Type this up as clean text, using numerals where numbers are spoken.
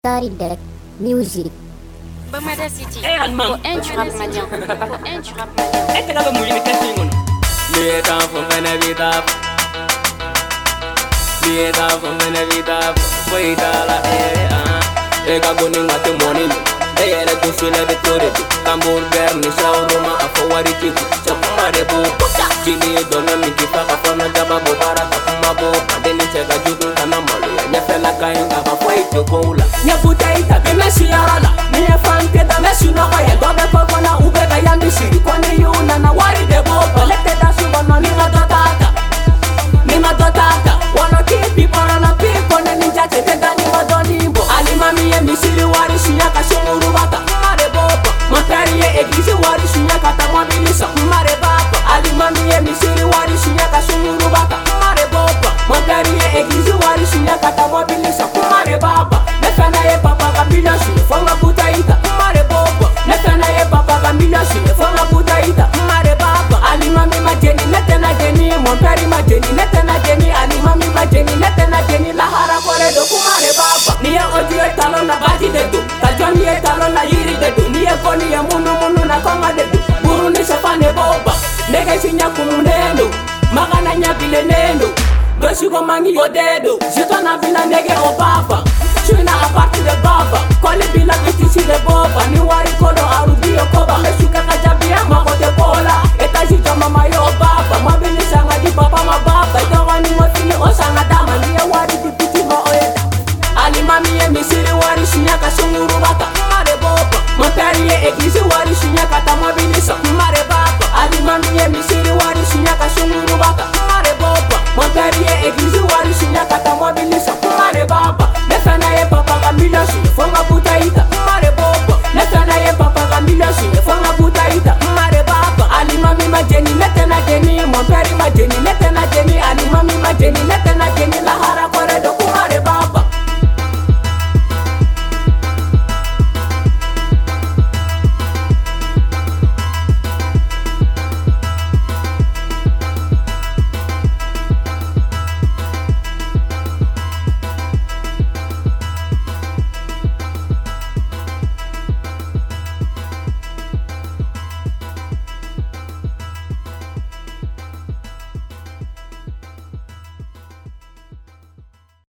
Tari Derek Music. Bamada City. Alman. Un tu rap malien. Un tu rap malien. Ete ga mu yimi kasi ngono. Lieta from Benevita. Lieta from Benevita. Wait ala Ega goni ngate morning. Eyele to file betore. Hamburger ni shawarma afawari chiku. Chapuma rebu. Chini dona mikipa kafona jaba bobara takuma bo. Adeni chega juku kana mali. Nyefela kainga bafwait yokoula. Nyabuta ita bina shiarala. Niye fanke da mesu na kaya. Dobe pokona ubega yambishiri. Kone yuna na wari de boba. Lekte da subano ni madotata. Ni madotata. Wano kipi para na pipo. Ne ninja chete da ni madonimbo. Alimami ye misiri wari shinyaka shunguru bata. Mare boba. Matari ye eglisi wari shinyaka tamabilisa. Mare baba. Alimami ye misiri wari shinyaka shunguru bata. Mare boba. Matari ye eglisi wari shinyaka tamabilisa. Mare baba. Nefana ye papa kabila shi. Fonga buta ita. Mare boba. Nefana ye papa kabila shi. Fonga buta ita. Mare baba. Alimami majeni netena jeni. Montari majeni netena jeni. Alimami majeni netena jeni. Lahara kore do kumare baba. Niye odi ye talon na baji dedu. Tajoni ye talon na yiri dedu. Niye koni ye munu na konga dedu. Buru ni shafane boba. Nege shinya kumunendo. Magana nyabile nendo. Beshigo mangi yo dedo. Jito na vina nege o baba. Chuna a partir de baba. Kole bila bitisi de boba. Ni wari kodo arubi yo koba. Meshuka kajabia makote kola. Etaji jama mayo baba. Mabili shanga di baba mababa. Itawa ni mwafini o shanga dama. Niye wari di piti ma oeda. Alimami ye misiri wari shinyaka shunguru bata. Mare boba. Montari ye eglisi wari shinyaka tamabilisa. Mare baba. Alimami ye misiri wari shinyaka shunguru bata. Mare boba. Montari ye eglisi wari shinyaka tamabilisa. Mare baba. Nefana ye papa kamila shi.